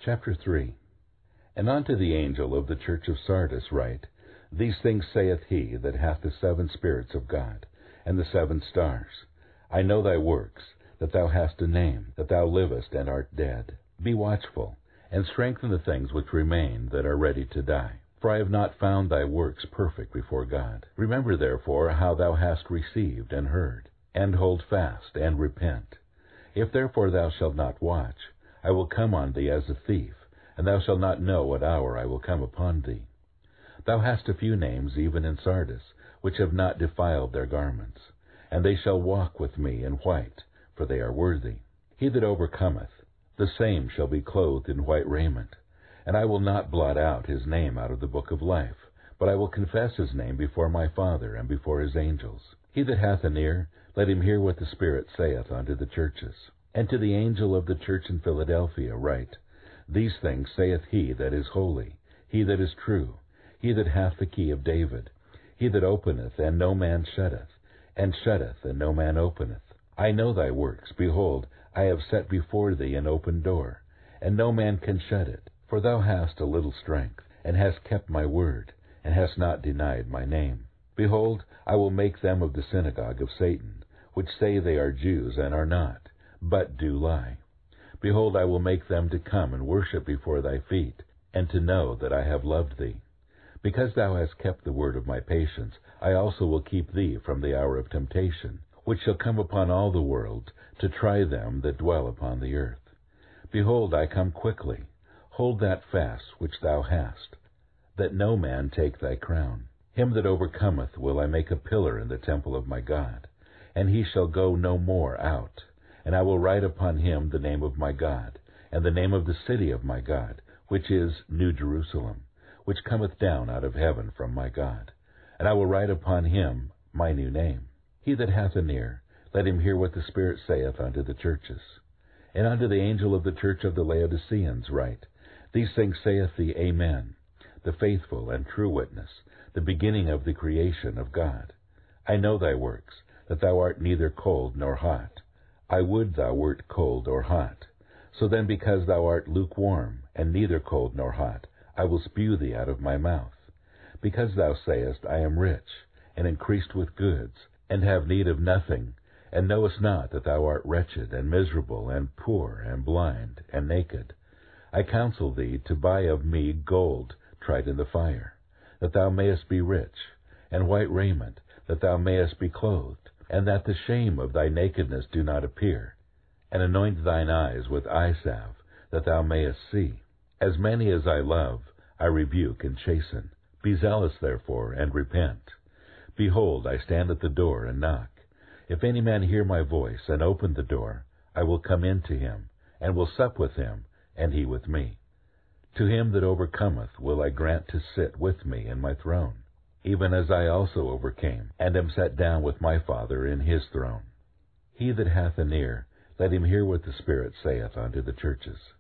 Chapter 3. And unto the angel of the church of Sardis write, These things saith he that hath the 7 spirits of God, and the 7 stars. I know thy works, that thou hast a name, that thou livest and art dead. Be watchful, and strengthen the things which remain that are ready to die. For I have not found thy works perfect before God. Remember therefore how thou hast received and heard, and hold fast, and repent. If therefore thou shalt not watch, I will come on thee as a thief, and thou shalt not know what hour I will come upon thee. Thou hast a few names even in Sardis, which have not defiled their garments, and they shall walk with me in white, for they are worthy. He that overcometh, the same shall be clothed in white raiment. And I will not blot out his name out of the book of life, but I will confess his name before my Father and before his angels. He that hath an ear, let him hear what the Spirit saith unto the churches. And to the angel of the church in Philadelphia write, These things saith he that is holy, he that is true, he that hath the key of David, he that openeth, and no man shutteth, and shutteth, and no man openeth. I know thy works. Behold, I have set before thee an open door, and no man can shut it. For thou hast a little strength, and hast kept my word, and hast not denied my name. Behold, I will make them of the synagogue of Satan, which say they are Jews, and are not, but do lie. Behold, I will make them to come and worship before thy feet, and to know that I have loved thee. Because thou hast kept the word of my patience, I also will keep thee from the hour of temptation, which shall come upon all the world, to try them that dwell upon the earth. Behold, I come quickly. Hold that fast which thou hast, that no man take thy crown. Him that overcometh will I make a pillar in the temple of my God, and he shall go no more out. And I will write upon him the name of my God, and the name of the city of my God, which is New Jerusalem, which cometh down out of heaven from my God. And I will write upon him my new name. He that hath an ear, let him hear what the Spirit saith unto the churches. And unto the angel of the church of the Laodiceans write, These things saith the Amen, the faithful and true witness, the beginning of the creation of God. I know thy works, that thou art neither cold nor hot. I would thou wert cold or hot. So then, because thou art lukewarm, and neither cold nor hot, I will spew thee out of my mouth. Because thou sayest, I am rich, and increased with goods, and have need of nothing, and knowest not that thou art wretched, and miserable, and poor, and blind, and naked. I counsel thee to buy of me gold tried in the fire, that thou mayest be rich, and white raiment, that thou mayest be clothed, and that the shame of thy nakedness do not appear. And anoint thine eyes with eye salve, that thou mayest see. As many as I love, I rebuke and chasten. Be zealous therefore, and repent. Behold, I stand at the door and knock. If any man hear my voice, and open the door, I will come in to him, and will sup with him, and he with me. To him that overcometh will I grant to sit with me in my throne, even as I also overcame, and am set down with my Father in his throne. He that hath an ear, let him hear what the Spirit saith unto the churches.